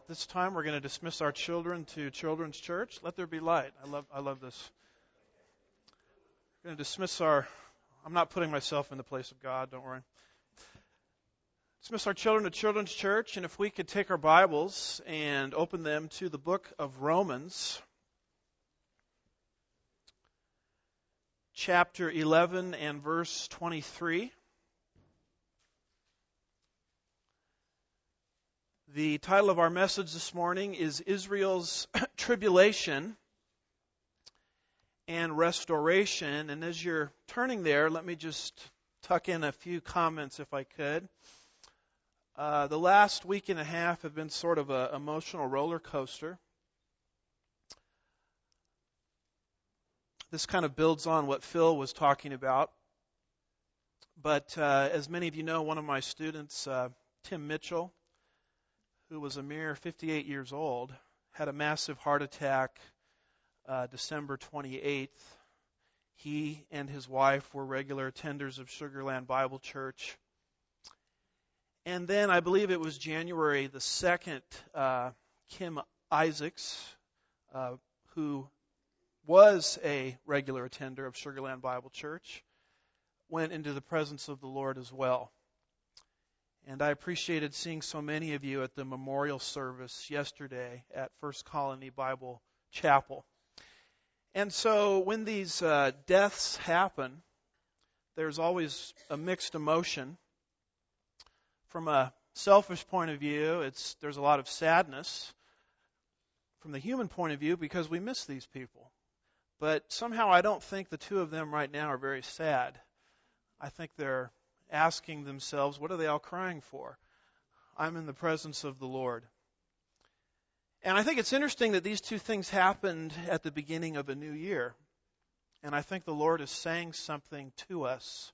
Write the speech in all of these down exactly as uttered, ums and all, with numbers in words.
This time we're going to dismiss our children to Children's Church. Let there be light. I love I love this. We're going to dismiss our, I'm not putting myself in the place of God, don't worry. Dismiss our children to Children's Church, and if we could take our Bibles and open them to the book of Romans, chapter eleven and verse twenty-three. The title of our message this morning is Israel's Tribulation and Restoration. And as you're turning there, let me just tuck in a few comments if I could. Uh, the last week and a half have been sort of an emotional roller coaster. This kind of builds on what Phil was talking about. But uh, as many of you know, one of my students, uh, Tim Mitchell, who was a mere fifty-eight years old, had a massive heart attack uh, December twenty-eighth. He and his wife were regular attenders of Sugarland Bible Church. And then I believe it was January the second, uh, Kim Isaacs, uh, who was a regular attender of Sugarland Bible Church, went into the presence of the Lord as well. And I appreciated seeing so many of you at the memorial service yesterday at First Colony Bible Chapel. And so when these uh, deaths happen, there's always a mixed emotion. From a selfish point of view, it's there's a lot of sadness from the human point of view because we miss these people. But somehow I don't think the two of them right now are very sad. I think they're asking themselves, what are they all crying for? I'm in the presence of the Lord. And I think it's interesting that these two things happened at the beginning of a new year. And I think the Lord is saying something to us.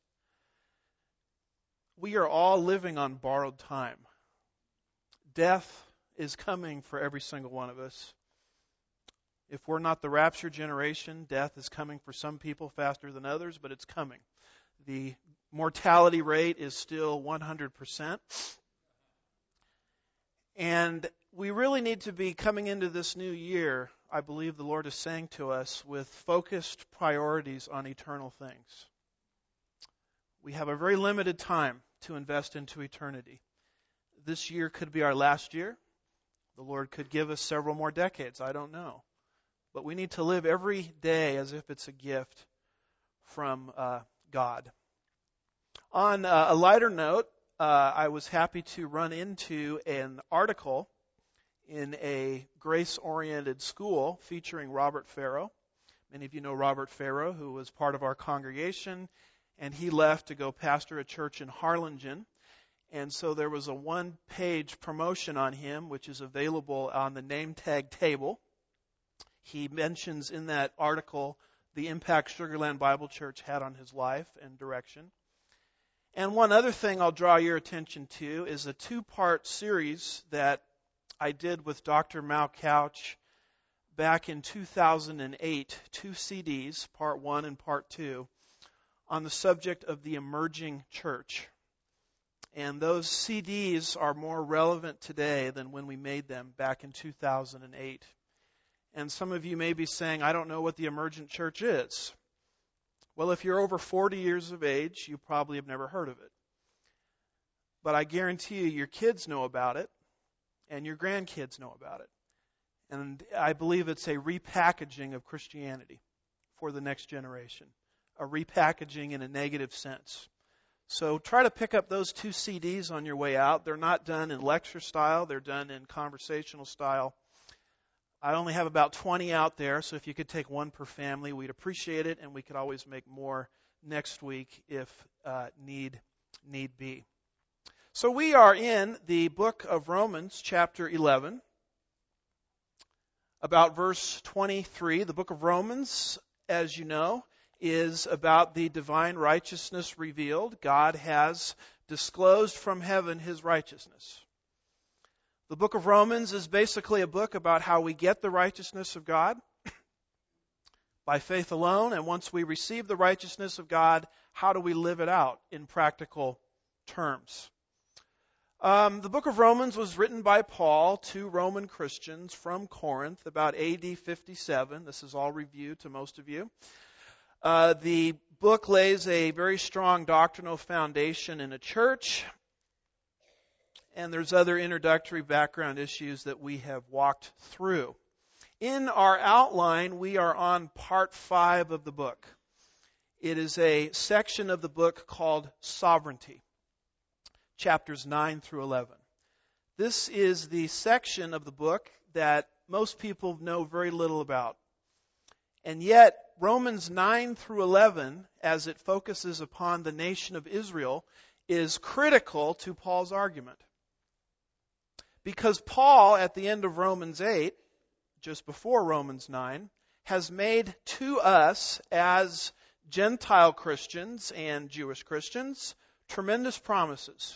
We are all living on borrowed time. Death is coming for every single one of us. If we're not the rapture generation, death is coming for some people faster than others, but it's coming. The mortality rate is still one hundred percent. And we really need to be coming into this new year, I believe the Lord is saying to us, with focused priorities on eternal things. We have a very limited time to invest into eternity. This year could be our last year. The Lord could give us several more decades. I don't know. But we need to live every day as if it's a gift from uh, God. On uh, a lighter note, uh, I was happy to run into an article in a grace-oriented school featuring Robert Farrow. Many of you know Robert Farrow, who was part of our congregation, and he left to go pastor a church in Harlingen. And so there was a one-page promotion on him, which is available on the name tag table. He mentions in that article the impact Sugarland Bible Church had on his life and direction. And one other thing I'll draw your attention to is a two-part series that I did with Doctor Mal Couch back in two thousand eight, two C Ds, part one and part two, on the subject of the emerging church. And those C Ds are more relevant today than when we made them back in two thousand eight. And some of you may be saying, I don't know what the emergent church is. Well, if you're over forty years of age, you probably have never heard of it. But I guarantee you, your kids know about it, and your grandkids know about it. And I believe it's a repackaging of Christianity for the next generation. A repackaging in a negative sense. So try to pick up those two C Ds on your way out. They're not done in lecture style. They're done in conversational style. I only have about twenty out there, so if you could take one per family, we'd appreciate it, and we could always make more next week if uh, need need be. So we are in the book of Romans, chapter eleven, about verse twenty-three. The book of Romans, as you know, is about the divine righteousness revealed. God has disclosed from heaven His righteousness. The book of Romans is basically a book about how we get the righteousness of God by faith alone, and once we receive the righteousness of God, how do we live it out in practical terms? Um, the book of Romans was written by Paul to Roman Christians from Corinth about A D fifty-seven. This is all review to most of you. Uh, the book lays a very strong doctrinal foundation in a church, and there's other introductory background issues that we have walked through. In our outline, we are on part five of the book. It is a section of the book called Sovereignty, chapters nine through eleven. This is the section of the book that most people know very little about. And yet, Romans nine through eleven, as it focuses upon the nation of Israel, is critical to Paul's argument. Because Paul, at the end of Romans eight, just before Romans nine, has made to us as Gentile Christians and Jewish Christians tremendous promises.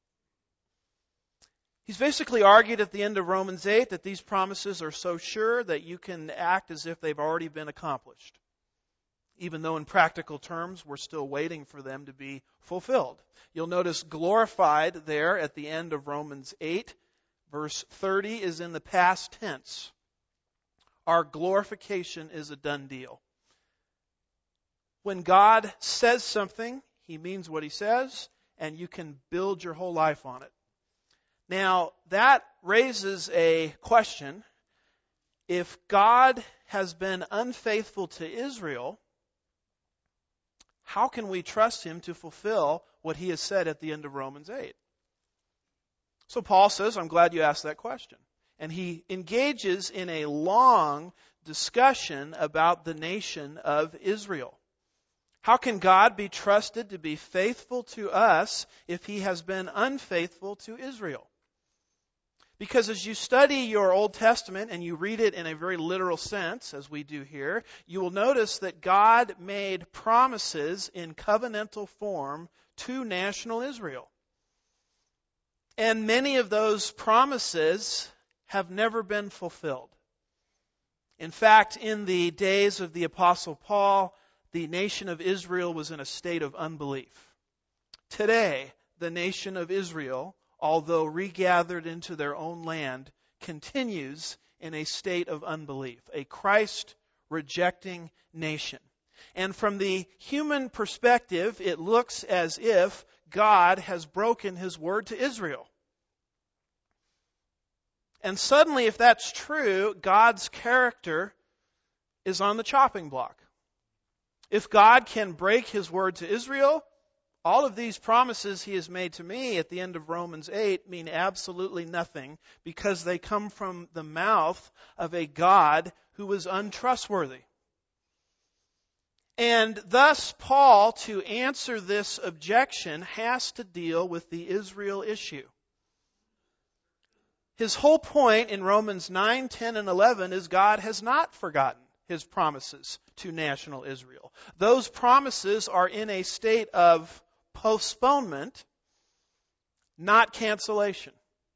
He's basically argued at the end of Romans eight that these promises are so sure that you can act as if they've already been accomplished, even though in practical terms we're still waiting for them to be fulfilled. You'll notice glorified there at the end of Romans eight, verse thirty is in the past tense. Our glorification is a done deal. When God says something, He means what He says, and you can build your whole life on it. Now, that raises a question. If God has been unfaithful to Israel, how can we trust Him to fulfill what He has said at the end of Romans eight? So Paul says, I'm glad you asked that question. And he engages in a long discussion about the nation of Israel. How can God be trusted to be faithful to us if He has been unfaithful to Israel? Because as you study your Old Testament and you read it in a very literal sense, as we do here, you will notice that God made promises in covenantal form to national Israel. And many of those promises have never been fulfilled. In fact, in the days of the Apostle Paul, the nation of Israel was in a state of unbelief. Today, the nation of Israel, although regathered into their own land, continues in a state of unbelief, a Christ-rejecting nation. And from the human perspective, it looks as if God has broken His word to Israel. And suddenly, if that's true, God's character is on the chopping block. If God can break His word to Israel, all of these promises He has made to me at the end of Romans eight mean absolutely nothing because they come from the mouth of a God who is untrustworthy. And thus, Paul, to answer this objection, has to deal with the Israel issue. His whole point in Romans nine, ten, and eleven is God has not forgotten His promises to national Israel. Those promises are in a state of postponement, not cancellation.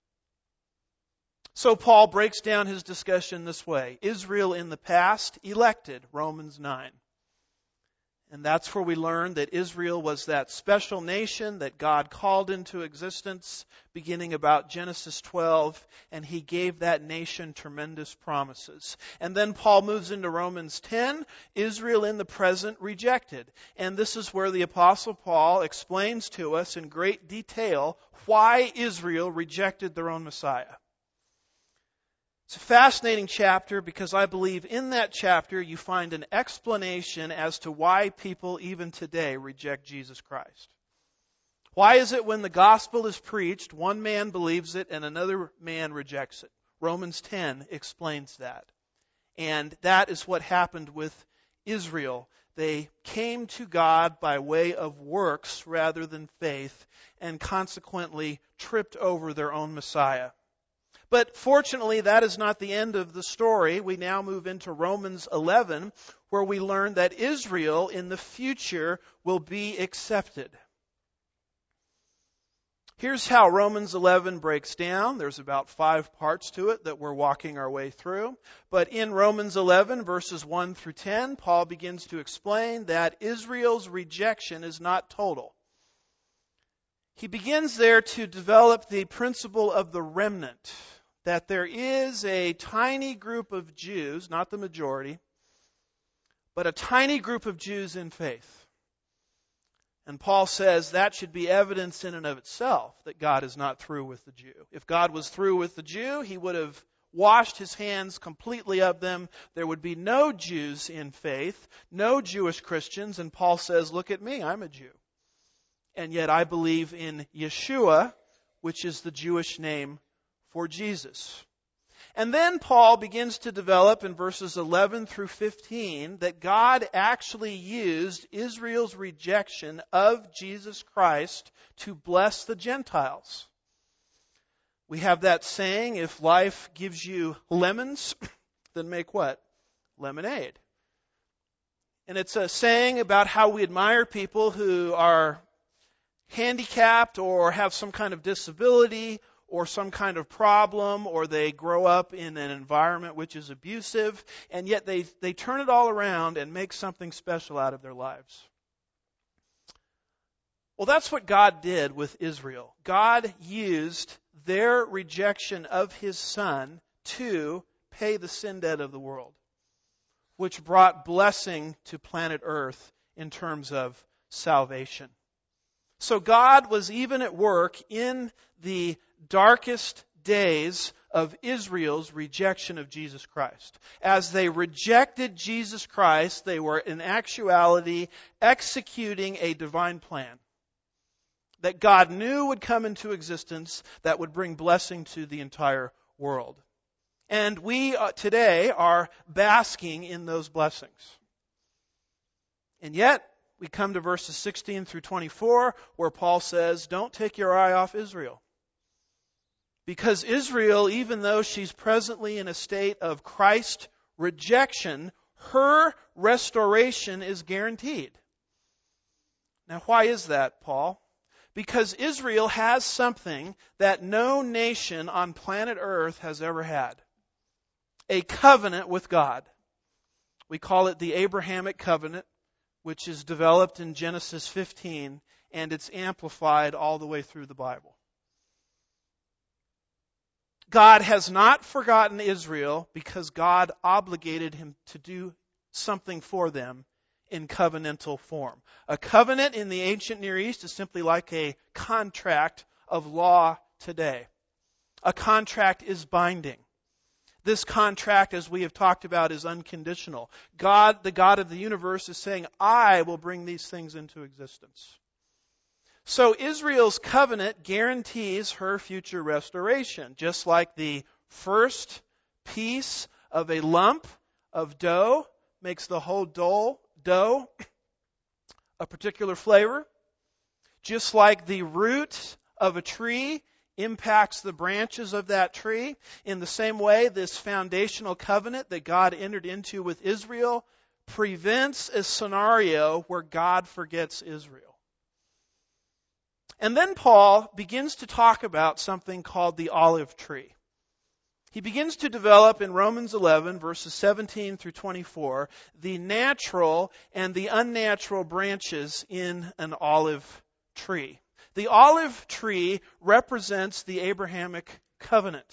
So Paul breaks down his discussion this way. Israel in the past, elected, Romans nine. And that's where we learn that Israel was that special nation that God called into existence beginning about Genesis twelve, and He gave that nation tremendous promises. And then Paul moves into Romans ten, Israel in the present rejected. And this is where the Apostle Paul explains to us in great detail why Israel rejected their own Messiah. It's a fascinating chapter because I believe in that chapter you find an explanation as to why people even today reject Jesus Christ. Why is it when the gospel is preached, one man believes it and another man rejects it? Romans ten explains that. And that is what happened with Israel. They came to God by way of works rather than faith and consequently tripped over their own Messiah. But fortunately, that is not the end of the story. We now move into Romans eleven, where we learn that Israel in the future will be accepted. Here's how Romans eleven breaks down. There's about five parts to it that we're walking our way through. But in Romans eleven, verses one through ten, Paul begins to explain that Israel's rejection is not total. he begins there to develop the principle of the remnant, that there is a tiny group of Jews, not the majority, but a tiny group of Jews in faith. And Paul says that should be evidence in and of itself that God is not through with the Jew. If God was through with the Jew, he would have washed his hands completely of them. There would be no Jews in faith, no Jewish Christians. And Paul says, look at me, I'm a Jew. And yet I believe in Yeshua, which is the Jewish name for Jesus. And then Paul begins to develop in verses eleven through fifteen that God actually used Israel's rejection of Jesus Christ to bless the Gentiles. We have that saying, if life gives you lemons, then make what? Lemonade. And it's a saying about how we admire people who are handicapped or have some kind of disability or some kind of problem, or they grow up in an environment which is abusive, and yet they, they turn it all around and make something special out of their lives. Well, that's what God did with Israel. God used their rejection of His Son to pay the sin debt of the world, which brought blessing to planet Earth in terms of salvation. So God was even at work in the darkest days of Israel's rejection of Jesus Christ. As they rejected Jesus Christ, they were in actuality executing a divine plan that God knew would come into existence that would bring blessing to the entire world. And we uh, today are basking in those blessings. And yet, we come to verses sixteen through twenty-four, where Paul says, don't take your eye off Israel. Because Israel, even though she's presently in a state of Christ rejection, her restoration is guaranteed. Now, why is that, Paul? Because Israel has something that no nation on planet Earth has ever had. A covenant with God. We call it the Abrahamic covenant, which is developed in Genesis fifteen, and it's amplified all the way through the Bible. God has not forgotten Israel because God obligated him to do something for them in covenantal form. A covenant in the ancient Near East is simply like a contract of law today. A contract is binding. This contract, as we have talked about, is unconditional. God, the God of the universe, is saying, I will bring these things into existence. So Israel's covenant guarantees her future restoration, just like the first piece of a lump of dough makes the whole dough, dough a particular flavor, just like the root of a tree impacts the branches of that tree. In the same way, this foundational covenant that God entered into with Israel prevents a scenario where God forgets Israel. And then Paul begins to talk about something called the olive tree. He begins to develop in Romans eleven, verses seventeen through twenty-four, the natural and the unnatural branches in an olive tree. The olive tree represents the Abrahamic covenant.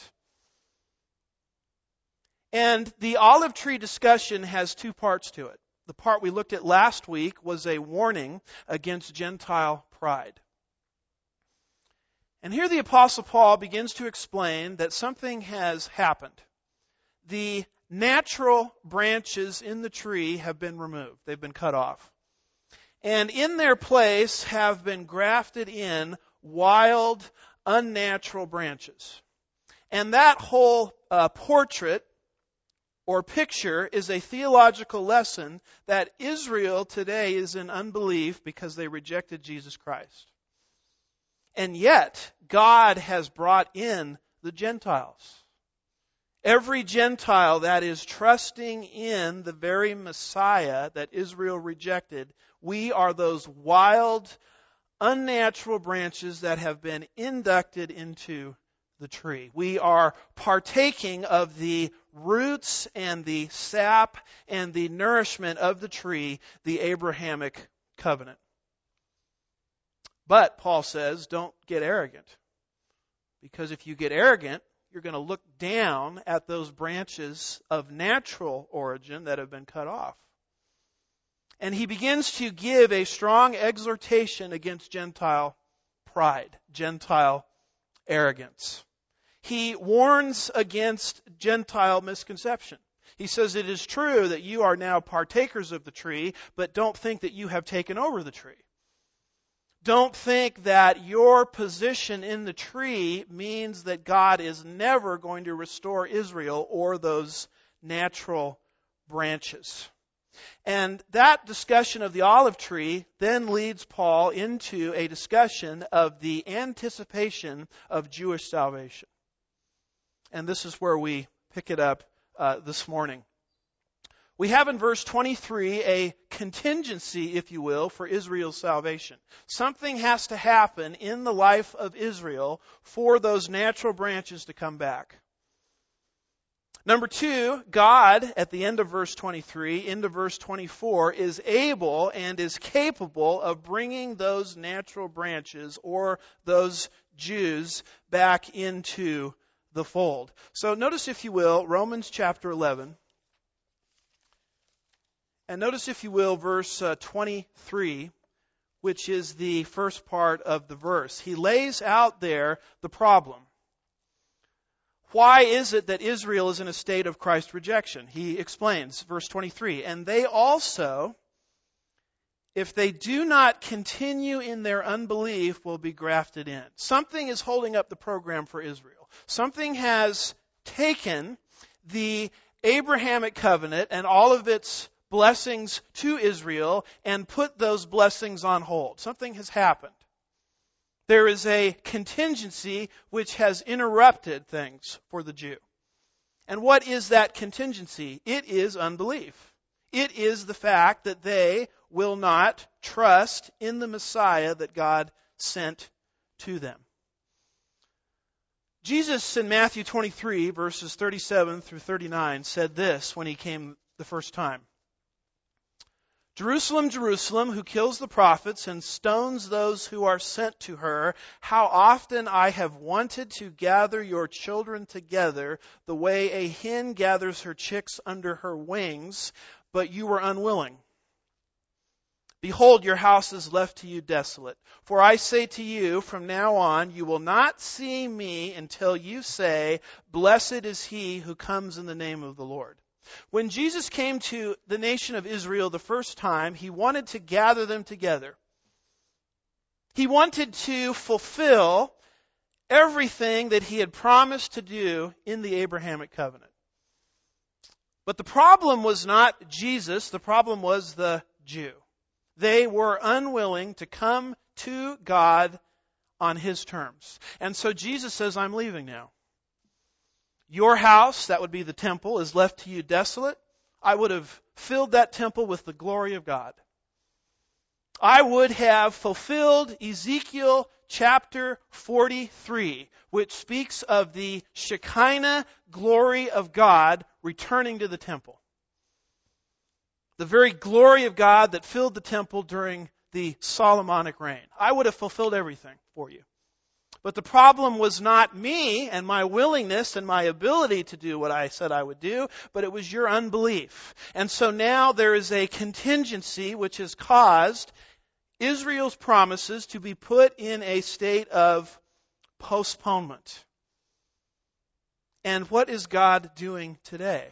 And the olive tree discussion has two parts to it. The part we looked at last week was a warning against Gentile pride. And here the Apostle Paul begins to explain that something has happened. The natural branches in the tree have been removed. They've been cut off. And in their place have been grafted in wild, unnatural branches. And that whole uh, portrait or picture is a theological lesson that Israel today is in unbelief because they rejected Jesus Christ. And yet, God has brought in the Gentiles. Every Gentile that is trusting in the very Messiah that Israel rejected, we are those wild, unnatural branches that have been inducted into the tree. We are partaking of the roots and the sap and the nourishment of the tree, the Abrahamic covenant. But, Paul says, don't get arrogant. Because if you get arrogant, you're going to look down at those branches of natural origin that have been cut off. And he begins to give a strong exhortation against Gentile pride, Gentile arrogance. He warns against Gentile misconception. He says it is true that you are now partakers of the tree, but don't think that you have taken over the tree. Don't think that your position in the tree means that God is never going to restore Israel or those natural branches. And that discussion of the olive tree then leads Paul into a discussion of the anticipation of Jewish salvation. And this is where we pick it up uh, this morning. We have in verse twenty-three a contingency, if you will, for Israel's salvation. Something has to happen in the life of Israel for those natural branches to come back. Number two, God, at the end of verse twenty-three, into verse twenty-four, is able and is capable of bringing those natural branches or those Jews back into the fold. So notice, if you will, Romans chapter eleven. And notice, if you will, verse uh, twenty-three, which is the first part of the verse. He lays out there the problem. Why is it that Israel is in a state of Christ rejection? He explains, verse twenty-three, and they also, if they do not continue in their unbelief, will be grafted in. Something is holding up the program for Israel. Something has taken the Abrahamic covenant and all of its blessings to Israel and put those blessings on hold. Something has happened. There is a contingency which has interrupted things for the Jew. And what is that contingency? It is unbelief. It is the fact that they will not trust in the Messiah that God sent to them. Jesus in Matthew twenty-three, verses thirty-seven through thirty-nine, said this when he came the first time. Jerusalem, Jerusalem, who kills the prophets and stones those who are sent to her, how often I have wanted to gather your children together the way a hen gathers her chicks under her wings, but you were unwilling. Behold, your house is left to you desolate. For I say to you, from now on, you will not see me until you say, blessed is he who comes in the name of the Lord. When Jesus came to the nation of Israel the first time, he wanted to gather them together. He wanted to fulfill everything that he had promised to do in the Abrahamic covenant. But the problem was not Jesus, the problem was the Jew. They were unwilling to come to God on his terms. And so Jesus says, I'm leaving now. Your house, that would be the temple, is left to you desolate. I would have filled that temple with the glory of God. I would have fulfilled Ezekiel chapter forty-three, which speaks of the Shekinah glory of God returning to the temple. The very glory of God that filled the temple during the Solomonic reign. I would have fulfilled everything for you. But the problem was not me and my willingness and my ability to do what I said I would do, but it was your unbelief. And so now there is a contingency which has caused Israel's promises to be put in a state of postponement. And what is God doing today?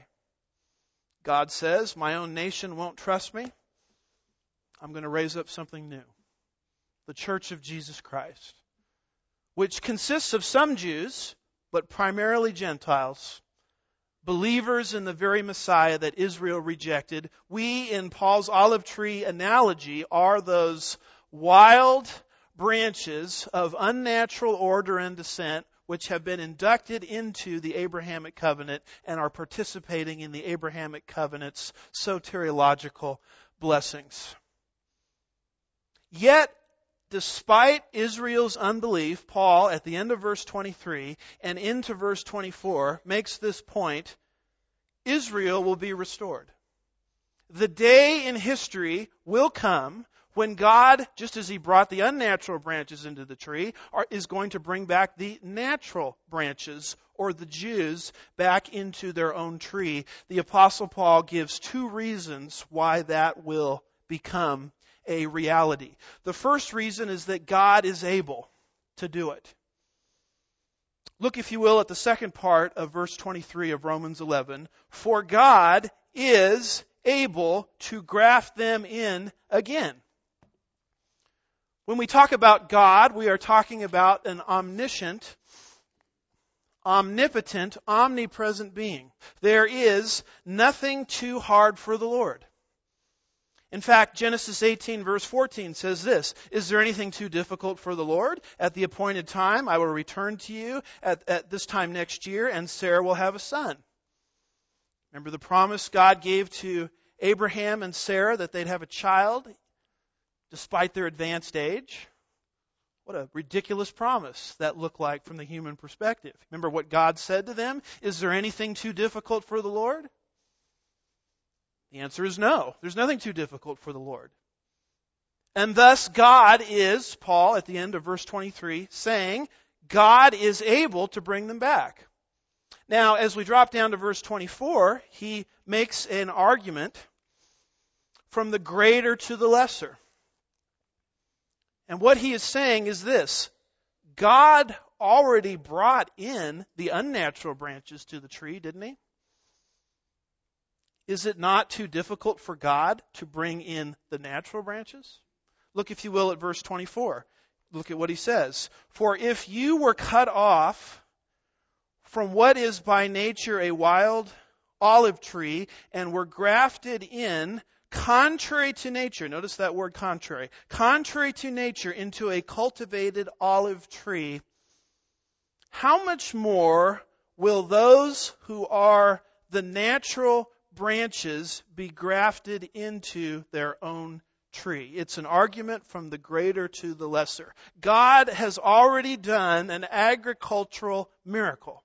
God says, my own nation won't trust me. I'm going to raise up something new. The Church of Jesus Christ, which consists of some Jews, but primarily Gentiles, believers in the very Messiah that Israel rejected. We, in Paul's olive tree analogy, are those wild branches of unnatural order and descent which have been inducted into the Abrahamic covenant and are participating in the Abrahamic covenant's soteriological blessings. Yet, despite Israel's unbelief, Paul, at the end of verse twenty-three and into verse twenty-four, makes this point: Israel will be restored. The day in history will come When God, just as He brought the unnatural branches into the tree, are, is going to bring back the natural branches, or the Jews, back into their own tree. The Apostle Paul gives two reasons why that will become a reality. The first reason is that God is able to do it. Look, if you will, at the second part of verse twenty-three of Romans eleven. For God is able to graft them in again. When we talk about God, we are talking about an omniscient, omnipotent, omnipresent being. There is nothing too hard for the Lord. In fact, Genesis eighteen verse fourteen says this, is there anything too difficult for the Lord? At the appointed time, I will return to you at, at this time next year, and Sarah will have a son. Remember the promise God gave to Abraham and Sarah that they'd have a child despite their advanced age? What a ridiculous promise that looked like from the human perspective. Remember what God said to them? Is there anything too difficult for the Lord? The answer is no. There's nothing too difficult for the Lord. And thus God is, Paul at the end of verse twenty-three, saying, God is able to bring them back. Now, as we drop down to verse twenty-four, he makes an argument from the greater to the lesser. And what he is saying is this: God already brought in the unnatural branches to the tree, didn't He? Is it not too difficult for God to bring in the natural branches? Look, if you will, at verse twenty-four. Look at what he says. For if you were cut off from what is by nature a wild olive tree and were grafted in contrary to nature, notice that word contrary, contrary to nature into a cultivated olive tree, how much more will those who are the natural branches be grafted into their own tree? It's an argument from the greater to the lesser. God has already done an agricultural miracle.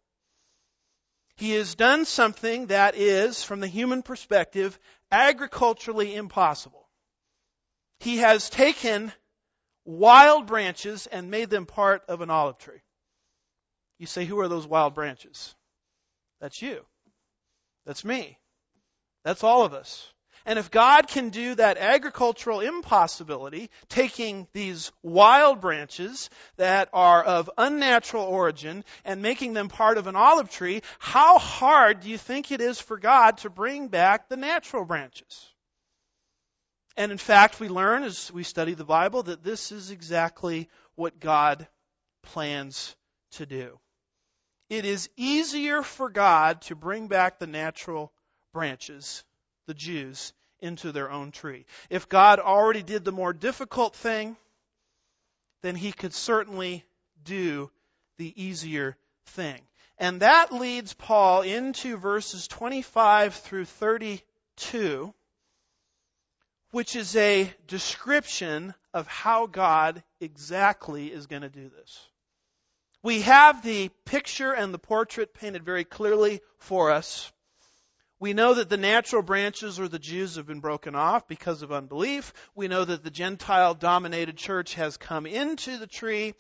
He has done something that is, from the human perspective, agriculturally impossible. He has taken wild branches and made them part of an olive tree. You say, who are those wild branches? That's you. That's me. That's all of us. And if God can do that agricultural impossibility, taking these wild branches that are of unnatural origin and making them part of an olive tree, how hard do you think it is for God to bring back the natural branches? And in fact, we learn as we study the Bible that this is exactly what God plans to do. It is easier for God to bring back the natural branches, the Jews, into their own tree. If God already did the more difficult thing, then He could certainly do the easier thing. And that leads Paul into verses twenty-five through thirty-two, which is a description of how God exactly is going to do this. We have the picture and the portrait painted very clearly for us. We know that the natural branches or the Jews have been broken off because of unbelief. We know that the Gentile-dominated church has come into the tree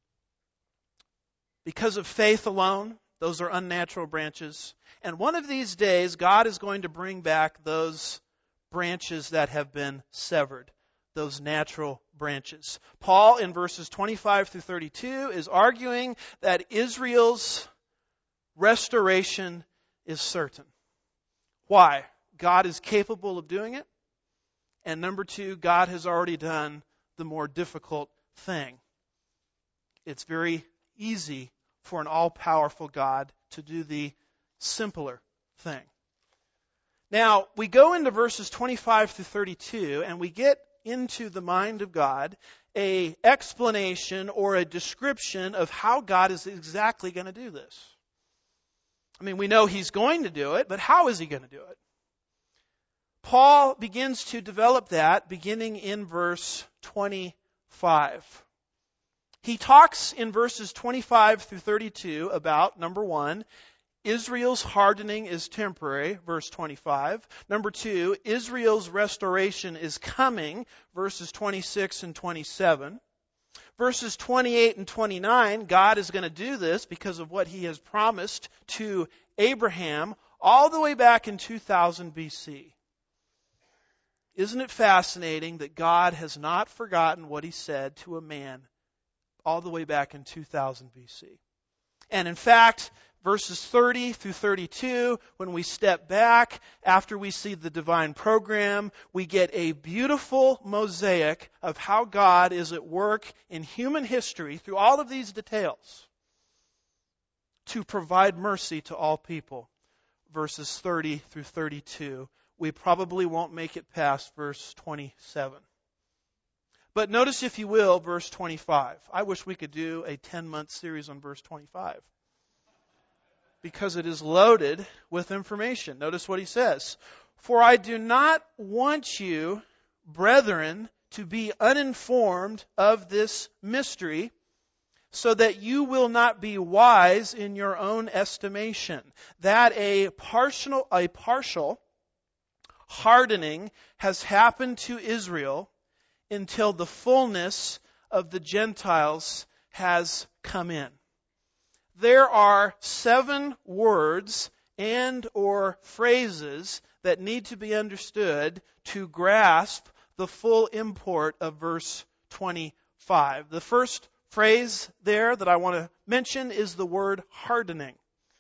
because of faith alone. Those are unnatural branches. And one of these days, God is going to bring back those branches that have been severed, those natural branches. Paul, in verses twenty-five through thirty-two, is arguing that Israel's restoration is certain. Why? God is capable of doing it. And number two, God has already done the more difficult thing. It's very easy for an all-powerful God to do the simpler thing. Now, we go into verses twenty-five through thirty-two, and we get into the mind of God a explanation or a description of how God is exactly going to do this. I mean, we know He's going to do it, but how is He going to do it? Paul begins to develop that beginning in verse twenty-five. He talks in verses twenty-five through thirty-two about, number one, Israel's hardening is temporary, verse twenty-five. Number two, Israel's restoration is coming, verses twenty-six and twenty-seven. Verses twenty-eight and twenty-nine, God is going to do this because of what He has promised to Abraham all the way back in two thousand B C. Isn't it fascinating that God has not forgotten what He said to a man all the way back in two thousand B C? And in fact, verses thirty through thirty-two, when we step back after we see the divine program, we get a beautiful mosaic of how God is at work in human history through all of these details to provide mercy to all people. Verses thirty through thirty-two. We probably won't make it past verse twenty-seven. But notice, if you will, verse twenty-five. I wish we could do a ten-month series on verse twenty-five, because it is loaded with information. Notice what he says. For I do not want you, brethren, to be uninformed of this mystery, so that you will not be wise in your own estimation, that a partial, a partial hardening has happened to Israel until the fullness of the Gentiles has come in. There are seven words and or phrases that need to be understood to grasp the full import of verse twenty-five. The first phrase there that I want to mention is the word hardening.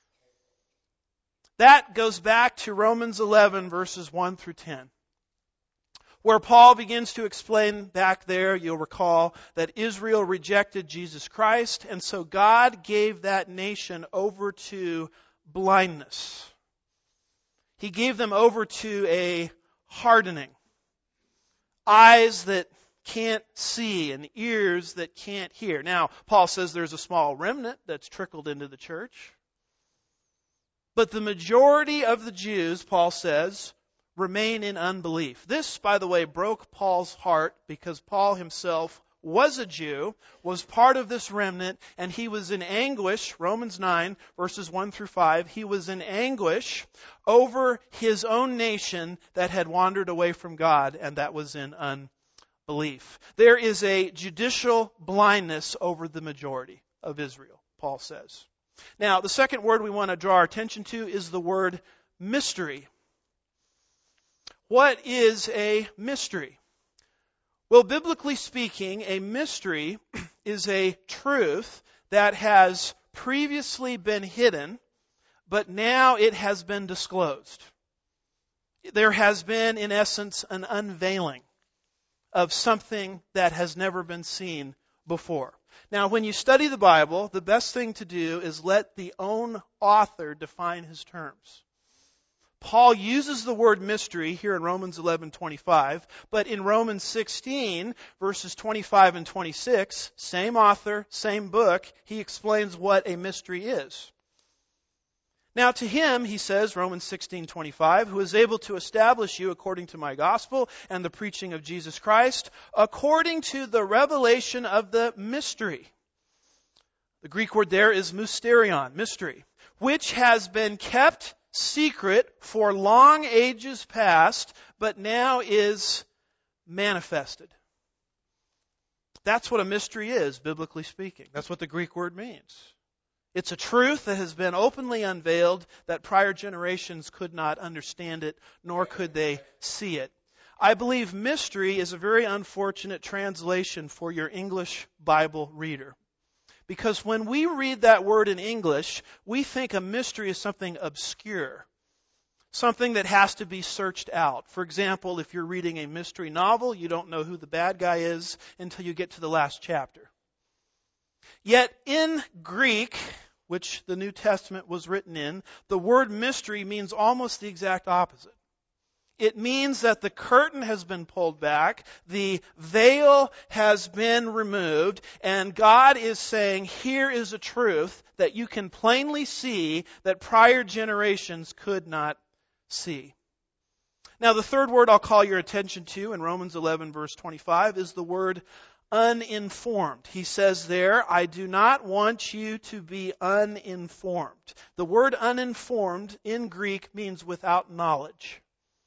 That goes back to Romans eleven, verses one through ten. Where Paul begins to explain back there, you'll recall that Israel rejected Jesus Christ, and so God gave that nation over to blindness. He gave them over to a hardening. Eyes that can't see and ears that can't hear. Now, Paul says there's a small remnant that's trickled into the church. But the majority of the Jews, Paul says, remain in unbelief. This, by the way, broke Paul's heart because Paul himself was a Jew, was part of this remnant, and he was in anguish, Romans nine, verses one through five, he was in anguish over his own nation that had wandered away from God, and that was in unbelief. There is a judicial blindness over the majority of Israel, Paul says. Now, the second word we want to draw our attention to is the word mystery. What is a mystery? Well, biblically speaking, a mystery is a truth that has previously been hidden, but now it has been disclosed. There has been, in essence, an unveiling of something that has never been seen before. Now, when you study the Bible, the best thing to do is let the own author define his terms. Paul uses the word mystery here in Romans eleven twenty-five, but in Romans sixteen, verses twenty-five and twenty-six, same author, same book, he explains what a mystery is. Now to him, he says, Romans sixteen twenty-five, who is able to establish you according to my gospel and the preaching of Jesus Christ, according to the revelation of the mystery. The Greek word there is mysterion, mystery, which has been kept secret for long ages past, but now is manifested. That's what a mystery is, biblically speaking. That's what the Greek word means. It's a truth that has been openly unveiled that prior generations could not understand it, nor could they see it. I believe mystery is a very unfortunate translation for your English Bible reader. Because when we read that word in English, we think a mystery is something obscure, something that has to be searched out. For example, if you're reading a mystery novel, you don't know who the bad guy is until you get to the last chapter. Yet in Greek, which the New Testament was written in, the word mystery means almost the exact opposite. It means that the curtain has been pulled back, the veil has been removed, and God is saying, here is a truth that you can plainly see that prior generations could not see. Now, the third word I'll call your attention to in Romans eleven, verse twenty-five, is the word uninformed. He says there, I do not want you to be uninformed. The word uninformed in Greek means without knowledge.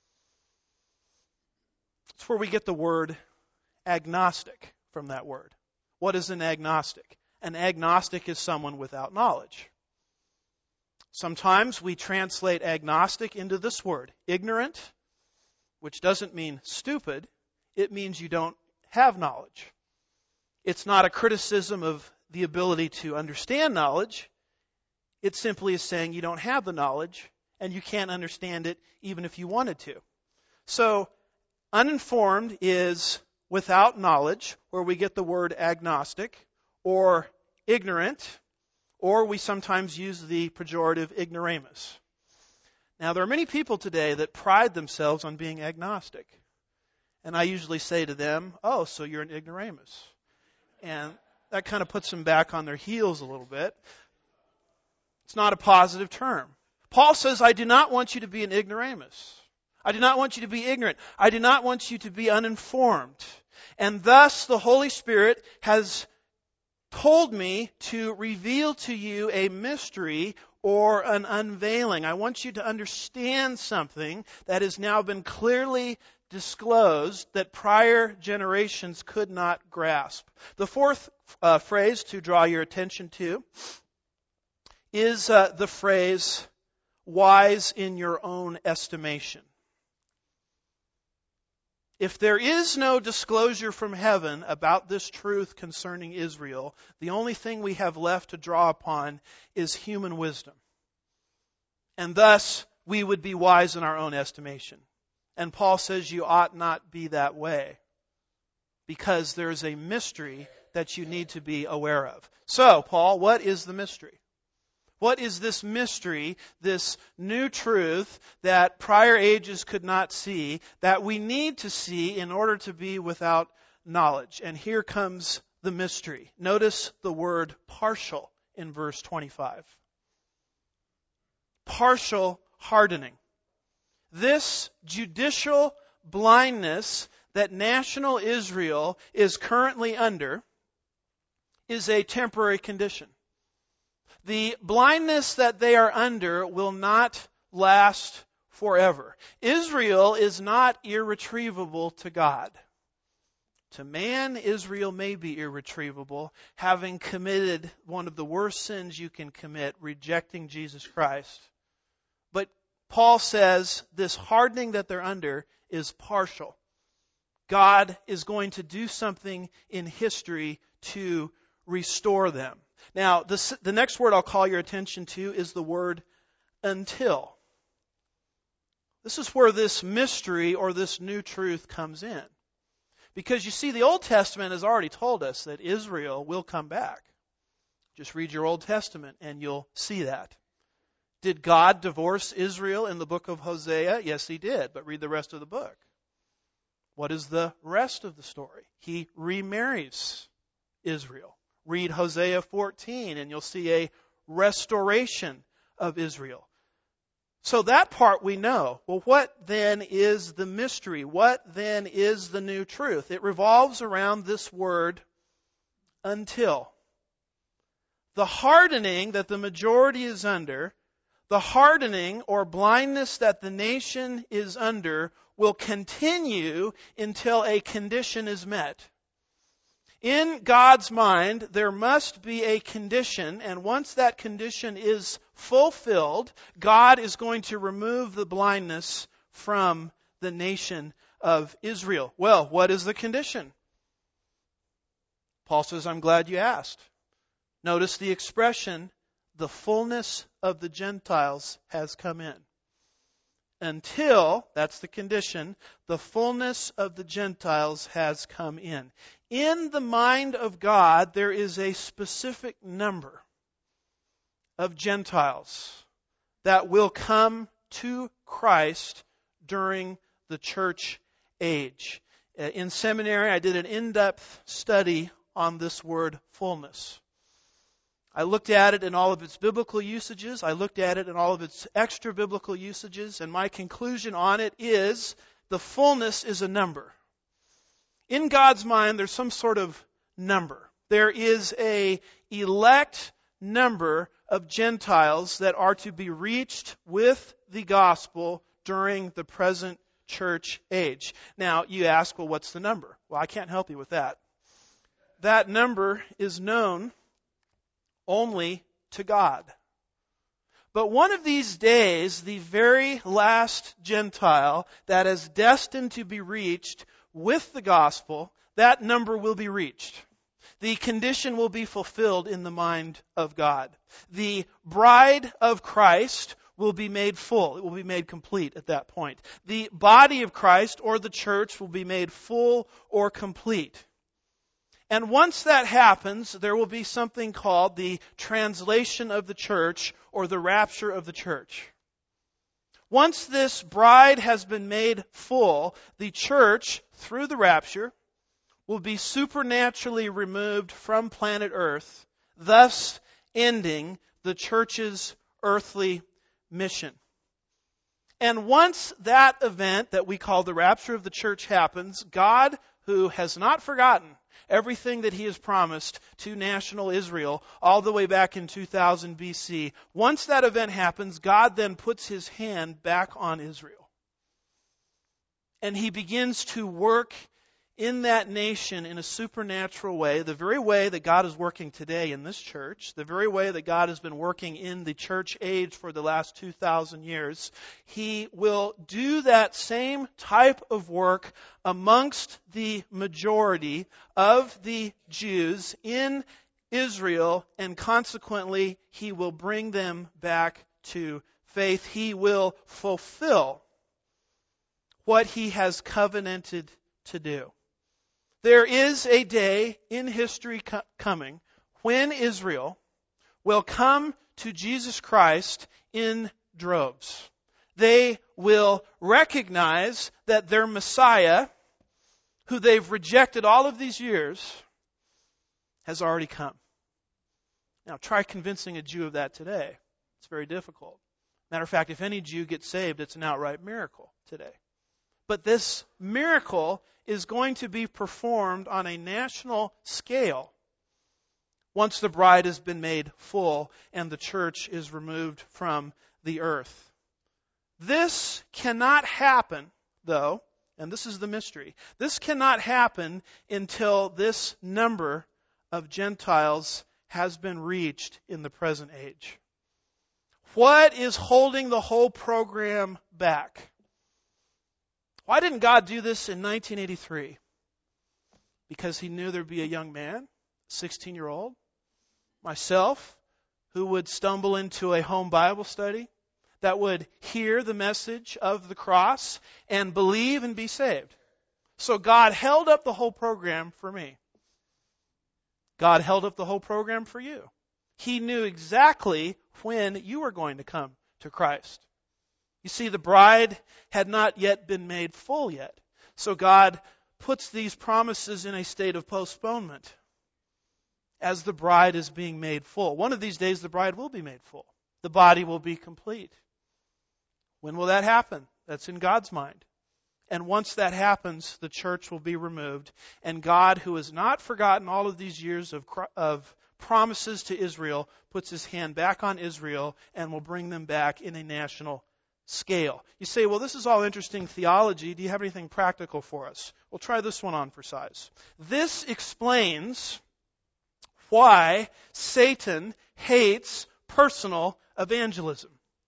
That's where we get the word agnostic from that word. What is an agnostic? An agnostic is someone without knowledge. Sometimes we translate agnostic into this word, ignorant, which doesn't mean stupid. It means you don't have knowledge. It's not a criticism of the ability to understand knowledge. It simply is saying you don't have the knowledge and you can't understand it even if you wanted to. So, uninformed is without knowledge, where we get the word agnostic, or ignorant, or we sometimes use the pejorative ignoramus. Now, there are many people today that pride themselves on being agnostic. And I usually say to them, oh, so you're an ignoramus. And that kind of puts them back on their heels a little bit. It's not a positive term. Paul says, I do not want you to be an ignoramus. I do not want you to be ignorant. I do not want you to be uninformed. And thus the Holy Spirit has told me to reveal to you a mystery or an unveiling. I want you to understand something that has now been clearly disclosed that prior generations could not grasp. The fourth uh, phrase to draw your attention to is uh, the phrase, wise in your own estimation. If there is no disclosure from heaven about this truth concerning Israel, the only thing we have left to draw upon is human wisdom. And thus, we would be wise in our own estimation. And Paul says you ought not be that way, because there is a mystery that you need to be aware of. So, Paul, what is the mystery? What is this mystery, this new truth that prior ages could not see, that we need to see in order to be without knowledge? And here comes the mystery. Notice the word partial in verse twenty-five. Partial hardening. This judicial blindness that national Israel is currently under is a temporary condition. The blindness that they are under will not last forever. Israel is not irretrievable to God. To man, Israel may be irretrievable, having committed one of the worst sins you can commit, rejecting Jesus Christ. But Paul says this hardening that they're under is partial. God is going to do something in history to restore them. Now, this, the next word I'll call your attention to is the word until. This is where this mystery or this new truth comes in. Because you see, the Old Testament has already told us that Israel will come back. Just read your Old Testament and you'll see that. Did God divorce Israel in the book of Hosea? Yes, He did. But read the rest of the book. What is the rest of the story? He remarries Israel. Read Hosea fourteen and you'll see a restoration of Israel. So that part we know. Well, what then is the mystery? What then is the new truth? It revolves around this word, until. The hardening that the majority is under, the hardening or blindness that the nation is under, will continue until a condition is met. In God's mind, there must be a condition, and once that condition is fulfilled, God is going to remove the blindness from the nation of Israel. Well, what is the condition? Paul says, I'm glad you asked. Notice the expression, the fullness of the Gentiles has come in. Until, that's the condition, the fullness of the Gentiles has come in. In the mind of God, there is a specific number of Gentiles that will come to Christ during the church age. In seminary, I did an in-depth study on this word fullness. I looked at it in all of its biblical usages. I looked at it in all of its extra-biblical usages. And my conclusion on it is the fullness is a number. In God's mind, there's some sort of number. There is a elect number of Gentiles that are to be reached with the gospel during the present church age. Now, you ask, well, what's the number? Well, I can't help you with that. That number is known only to God. But one of these days, the very last Gentile that is destined to be reached with the gospel, that number will be reached. The condition will be fulfilled in the mind of God. The bride of Christ will be made full. It will be made complete at that point. The body of Christ, or the church, will be made full or complete. And once that happens, there will be something called the translation of the church, or the rapture of the church. Once this bride has been made full, the church, through the rapture, will be supernaturally removed from planet Earth, thus ending the church's earthly mission. And once that event that we call the rapture of the church happens, God, who has not forgotten everything that He has promised to national Israel all the way back in two thousand B C, once that event happens, God then puts His hand back on Israel. And He begins to work in that nation in a supernatural way, the very way that God is working today in this church, the very way that God has been working in the church age for the last two thousand years. He will do that same type of work amongst the majority of the Jews in Israel, and consequently, He will bring them back to faith. He will fulfill what He has covenanted to do. There is a day in history co- coming when Israel will come to Jesus Christ in droves. They will recognize that their Messiah, who they've rejected all of these years, has already come. Now, try convincing a Jew of that today. It's very difficult. Matter of fact, if any Jew gets saved, it's an outright miracle today. But this miracle is going to be performed on a national scale once the bride has been made full and the church is removed from the earth. This cannot happen, though, and this is the mystery, this cannot happen until this number of Gentiles has been reached in the present age. What is holding the whole program back? Why didn't God do this in nineteen eighty-three? Because He knew there'd be a young man, sixteen-year-old, myself, who would stumble into a home Bible study, that would hear the message of the cross and believe and be saved. So God held up the whole program for me. God held up the whole program for you. He knew exactly when you were going to come to Christ. You see, the bride had not yet been made full yet. So God puts these promises in a state of postponement as the bride is being made full. One of these days, the bride will be made full. The body will be complete. When will that happen? That's in God's mind. And once that happens, the church will be removed. And God, who has not forgotten all of these years of, of promises to Israel, puts His hand back on Israel and will bring them back in a national scale. You say, well, this is all interesting theology. Do you have anything practical for us? Well, try this one on for size. This explains why Satan hates personal evangelism.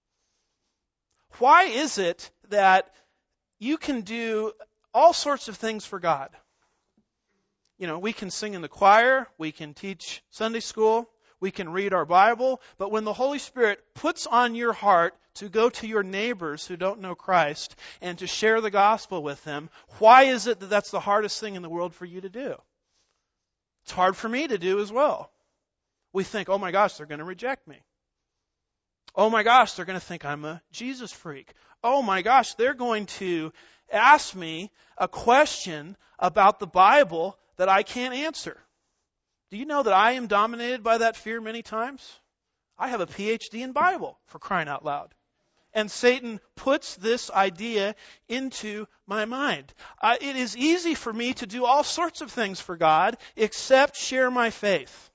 Why is it that you can do all sorts of things for God? You know, we can sing in the choir, we can teach Sunday school, we can read our Bible, but when the Holy Spirit puts on your heart to go to your neighbors who don't know Christ and to share the gospel with them, why is it that that's the hardest thing in the world for you to do? It's hard for me to do as well. We think, oh my gosh, they're going to reject me. Oh my gosh, they're going to think I'm a Jesus freak. Oh my gosh, they're going to ask me a question about the Bible that I can't answer. Do you know that I am dominated by that fear many times? I have a P H D in Bible, for crying out loud. And Satan puts this idea into my mind. Uh, it is easy for me to do all sorts of things for God except share my faith.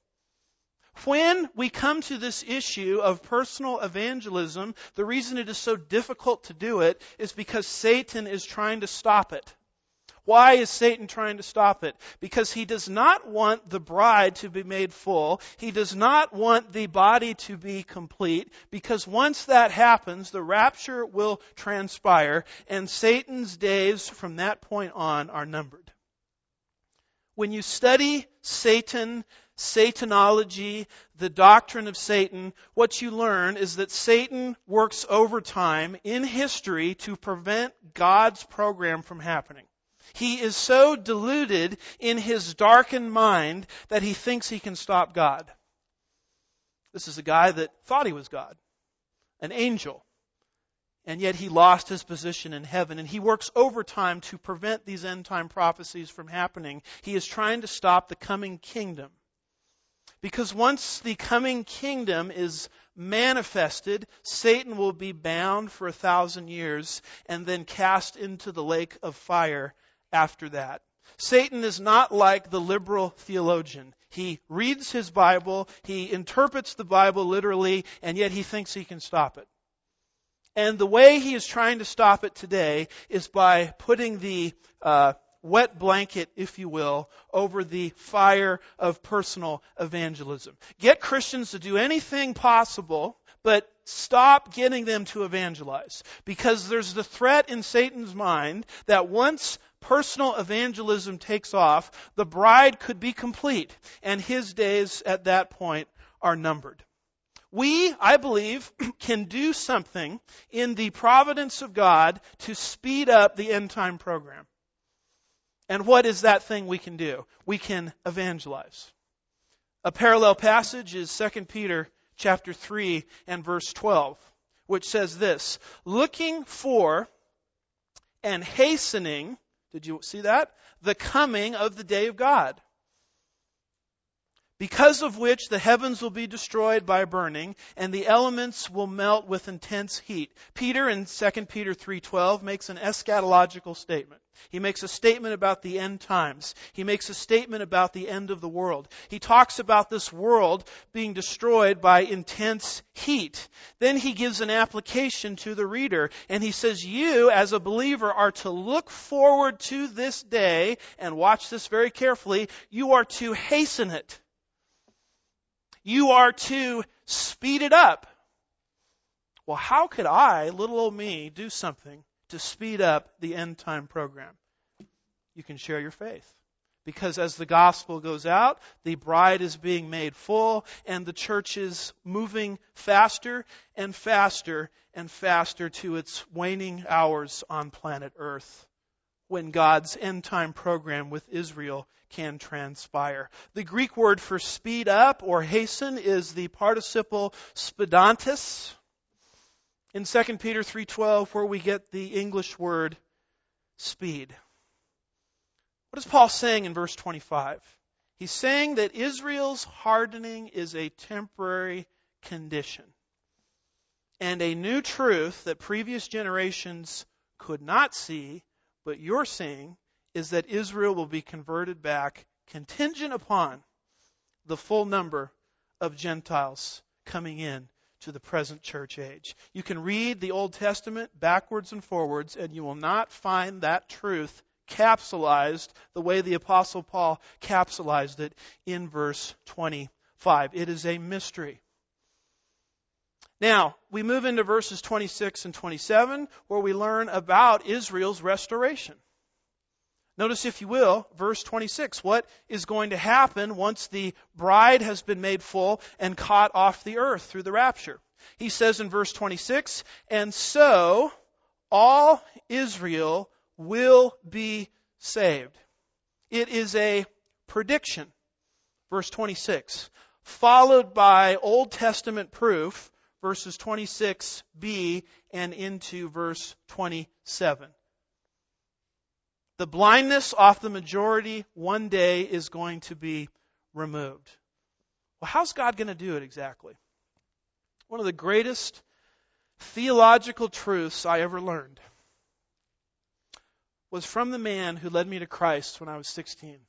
When we come to this issue of personal evangelism, the reason it is so difficult to do it is because Satan is trying to stop it. Why is Satan trying to stop it? Because he does not want the bride to be made full. He does not want the body to be complete. Because once that happens, the rapture will transpire, and Satan's days from that point on are numbered. When you study Satan, Satanology, the doctrine of Satan, what you learn is that Satan works overtime in history to prevent God's program from happening. He is so deluded in his darkened mind that he thinks he can stop God. This is a guy that thought he was God, an angel, and yet he lost his position in heaven, and he works overtime to prevent these end-time prophecies from happening. He is trying to stop the coming kingdom. Because once the coming kingdom is manifested, Satan will be bound for a thousand years and then cast into the lake of fire after that. Satan is not like the liberal theologian. He reads his Bible, he interprets the Bible literally, and yet he thinks he can stop it. And the way he is trying to stop it today is by putting the uh, wet blanket, if you will, over the fire of personal evangelism. Get Christians to do anything possible, but stop getting them to evangelize. Because there's the threat in Satan's mind that once personal evangelism takes off, the bride could be complete, and his days at that point are numbered. We, I believe, can do something in the providence of God to speed up the end time program. And what is that thing we can do? We can evangelize. A parallel passage is Second Peter chapter three and verse twelve, which says this, looking for and hastening, did you see that? The coming of the day of God, because of which the heavens will be destroyed by burning, and the elements will melt with intense heat. Peter in Second Peter three twelve makes an eschatological statement. He makes a statement about the end times. He makes a statement about the end of the world. He talks about this world being destroyed by intense heat. Then he gives an application to the reader, and he says, you as a believer are to look forward to this day, and watch this very carefully, you are to hasten it. You are to speed it up. Well, how could I, little old me, do something to speed up the end time program? You can share your faith. Because as the gospel goes out, the bride is being made full, and the church is moving faster and faster and faster to its waning hours on planet Earth, when God's end time program with Israel can transpire. The Greek word for speed up or hasten is the participle spedantes in Second Peter three twelve, where we get the English word speed. What is Paul saying in verse twenty-five? He's saying that Israel's hardening is a temporary condition, and a new truth that previous generations could not see, but you're seeing, is that Israel will be converted back contingent upon the full number of Gentiles coming in to the present church age. You can read the Old Testament backwards and forwards, and you will not find that truth capsulized the way the Apostle Paul capsulized it in verse twenty-five. It is a mystery. Now, we move into verses twenty-six and twenty-seven, where we learn about Israel's restoration. Notice, if you will, verse twenty-six. What is going to happen once the bride has been made full and caught off the earth through the rapture? He says in verse twenty-six, and so all Israel will be saved. It is a prediction, verse twenty-six, followed by Old Testament proof, verses twenty-six b and into verse twenty-seven. The blindness off the majority one day is going to be removed. Well, how's God going to do it exactly? One of the greatest theological truths I ever learned was from the man who led me to Christ when I was sixteen.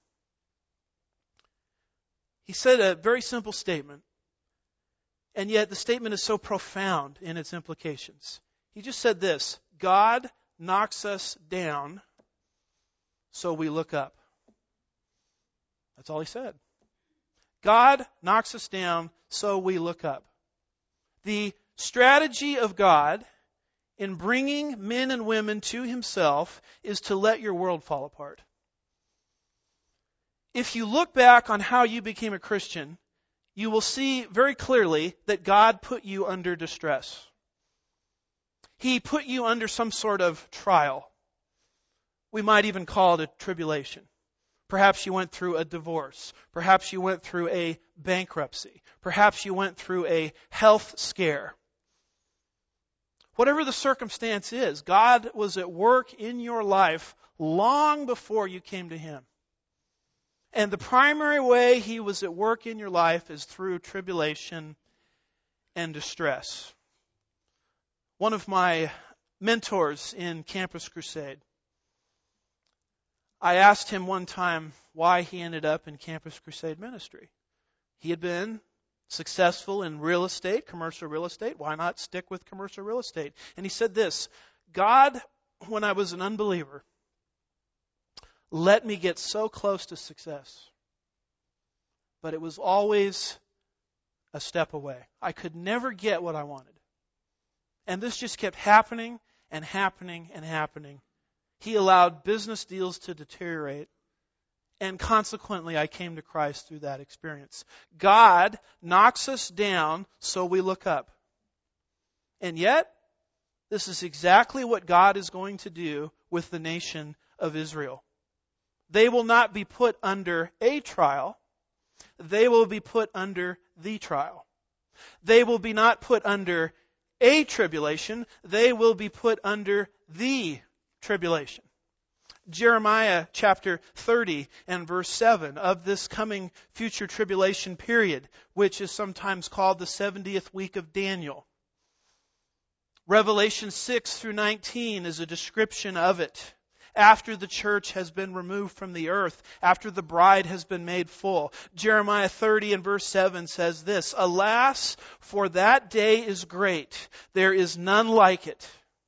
He said a very simple statement, and yet the statement is so profound in its implications. He just said this: God knocks us down so we look up. That's all he said. God knocks us down so we look up. The strategy of God in bringing men and women to himself is to let your world fall apart. If you look back on how you became a Christian, you will see very clearly that God put you under distress. He put you under some sort of trial. We might even call it a tribulation. Perhaps you went through a divorce. Perhaps you went through a bankruptcy. Perhaps you went through a health scare. Whatever the circumstance is, God was at work in your life long before you came to Him. And the primary way He was at work in your life is through tribulation and distress. One of my mentors in Campus Crusade, I asked him one time why he ended up in Campus Crusade ministry. He had been successful in real estate, commercial real estate. Why not stick with commercial real estate? And he said this: God, when I was an unbeliever, let me get so close to success, but it was always a step away. I could never get what I wanted. And this just kept happening and happening and happening. He allowed business deals to deteriorate. And consequently, I came to Christ through that experience. God knocks us down so we look up. And yet, this is exactly what God is going to do with the nation of Israel. They will not be put under a trial. They will be put under the trial. They will be not put under a tribulation. They will be put under the tribulation. Jeremiah chapter thirty and verse seven of this coming future tribulation period, which is sometimes called the seventieth week of Daniel. Revelation six through nineteen is a description of it. After the church has been removed from the earth, after the bride has been made full. Jeremiah thirty and verse seven says this: Alas, for that day is great. There is none like it.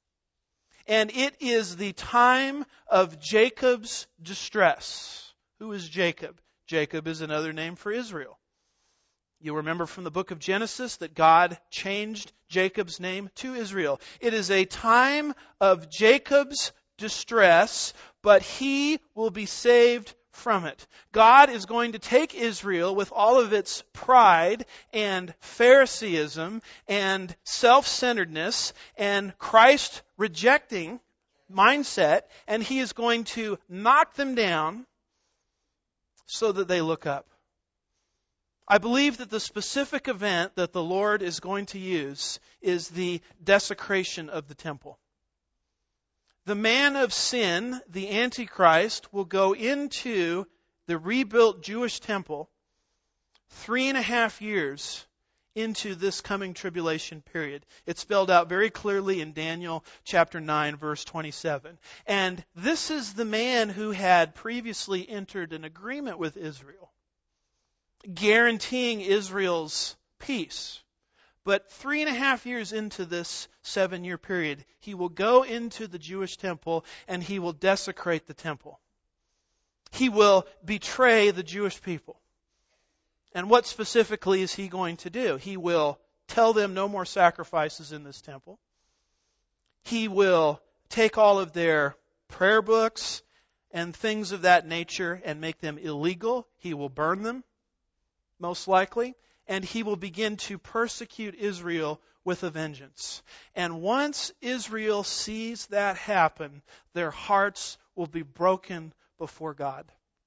And it is the time of Jacob's distress. Who is Jacob? Jacob is another name for Israel. You'll remember from the book of Genesis that God changed Jacob's name to Israel. It is a time of Jacob's distress, but he will be saved from it. God is going to take Israel with all of its pride and Phariseeism and self-centeredness and Christ-rejecting mindset, and He is going to knock them down so that they look up. I believe that the specific event that the Lord is going to use is the desecration of the temple. The man of sin, the Antichrist, will go into the rebuilt Jewish temple three and a half years into this coming tribulation period. It's spelled out very clearly in Daniel chapter nine, verse twenty-seven. And this is the man who had previously entered an agreement with Israel, guaranteeing Israel's peace. But three and a half years into this seven-year period, he will go into the Jewish temple and he will desecrate the temple. He will betray the Jewish people. And what specifically is he going to do? He will tell them no more sacrifices in this temple. He will take all of their prayer books and things of that nature and make them illegal. He will burn them, most likely. And he will begin to persecute Israel with a vengeance. And once Israel sees that happen, their hearts will be broken before God.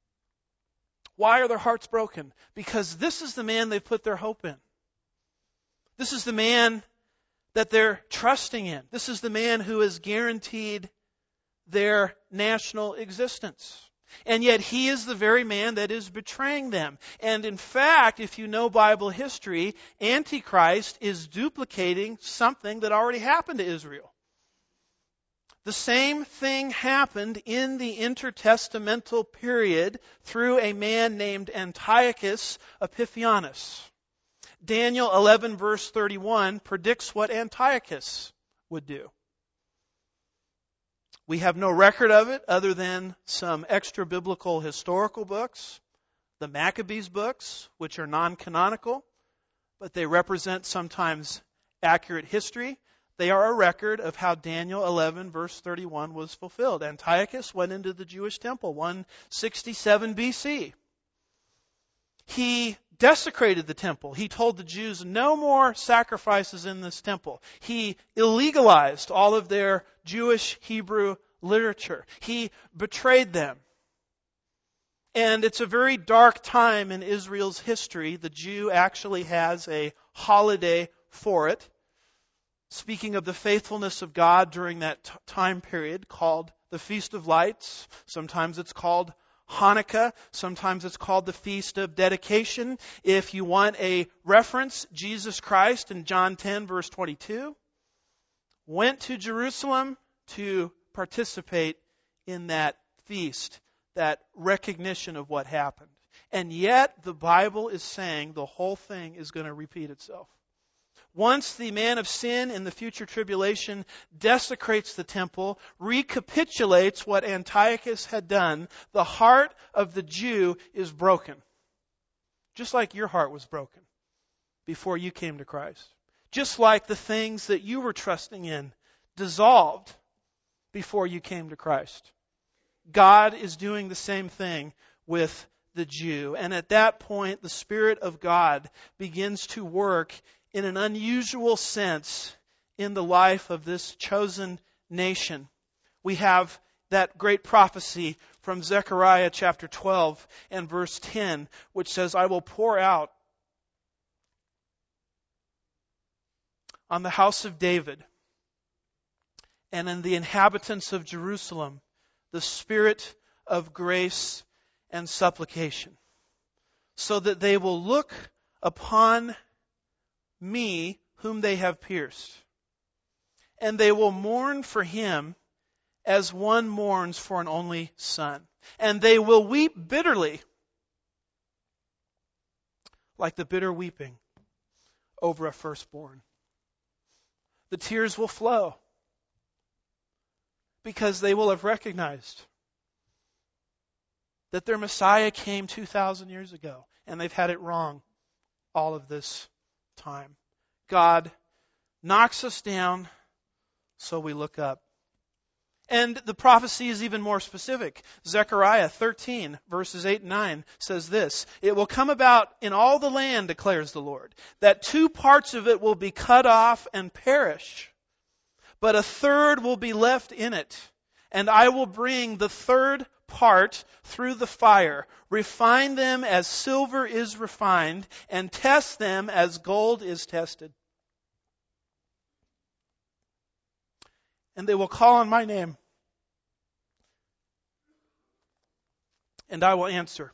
Why are their hearts broken? Because this is the man they've put their hope in. This is the man that they're trusting in. This is the man who has guaranteed their national existence. And yet he is the very man that is betraying them. And in fact, if you know Bible history, Antichrist is duplicating something that already happened to Israel. The same thing happened in the intertestamental period through a man named Antiochus Epiphanes. Daniel eleven verse thirty-one predicts what Antiochus would do. We have no record of it other than some extra-biblical historical books, the Maccabees books, which are non-canonical, but they represent sometimes accurate history. They are a record of how Daniel eleven verse thirty-one was fulfilled. Antiochus went into the Jewish temple, one sixty-seven B C. He desecrated the temple. He told the Jews no more sacrifices in this temple. He illegalized all of their Jewish Hebrew literature. He betrayed them. And it's a very dark time in Israel's history. The Jew actually has a holiday for it, speaking of the faithfulness of God during that t- time period, called the Feast of Lights. Sometimes it's called Hanukkah. Sometimes it's called the Feast of Dedication. If you want a reference, Jesus Christ in John ten verse twenty-two went to Jerusalem to participate in that feast, that recognition of what happened. And yet the Bible is saying the whole thing is going to repeat itself. Once the man of sin in the future tribulation desecrates the temple, recapitulates what Antiochus had done, the heart of the Jew is broken. Just like your heart was broken before you came to Christ. Just like the things that you were trusting in dissolved before you came to Christ. God is doing the same thing with the Jew. And at that point, the Spirit of God begins to work in an unusual sense in the life of this chosen nation. We have that great prophecy from Zechariah chapter twelve and verse ten, which says, I will pour out on the house of David and in the inhabitants of Jerusalem the spirit of grace and supplication, so that they will look upon me whom they have pierced, and they will mourn for him as one mourns for an only son. And they will weep bitterly, like the bitter weeping over a firstborn. The tears will flow because they will have recognized that their Messiah came two thousand years ago, and they've had it wrong all of this time. God knocks us down, so we look up. And the prophecy is even more specific. Zechariah thirteen, verses eight and nine says this, It will come about in all the land, declares the Lord, that two parts of it will be cut off and perish, but a third will be left in it. And I will bring the third part through the fire, refine them as silver is refined, and test them as gold is tested. And they will call on my name, and I will answer.